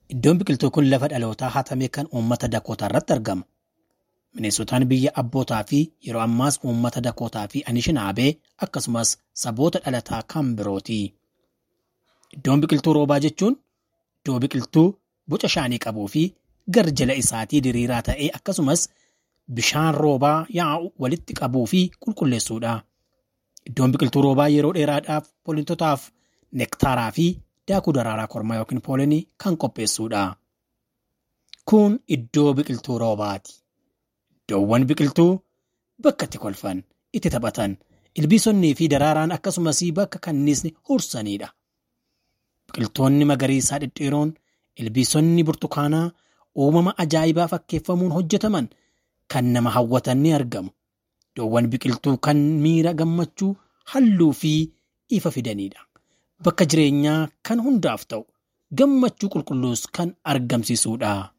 Iddoon biqiltuu kun lafa dhalootaa hatamee kan uummata Dakootaa irratti argama. Minnesotaan biyya abbootaa fi yeroo ammaas uummata Dakootaa fi Anishinaabe akkasumas saboota dhalataa kan birooti. Iddoon biqiltuu roobaa jechuun iddoo biqiltuu boca shaanii qabuu fi garjala isaatii diriiraa ta'ee akkasumas bishaan roobaa yaa'u walitti qabuu fi qulqulleessuudha. Iddoon biqiltuu roobaa yeroo dheeraadhaaf poolintootaaf nektaaraa fi daakuu daraaraa kormaa yookiin poolenii kan qopheessuudha. Kun iddoo biqiltuu roobaati. Iddoowwan biqiltuu bakka itti kolfan, itti taphatan, ilbiisonnii fi daraaraan akkasumas bakka kanniisni hursaniidha. Biqiltoonni magariisaa dhedheeroon, ilbiisonni burtukaanaa uumama ajaa'ibaa fakkeeffamuun hojjetaman kan nama hawwatan ni argamu. Iddoowwan biqiltuu kan miira gammachuu, halluu fi ifa fidaniidha. Bakka jireenyaa kan hundaaf ta'u, gammachuu qulqulluus kan argamsiisuudha.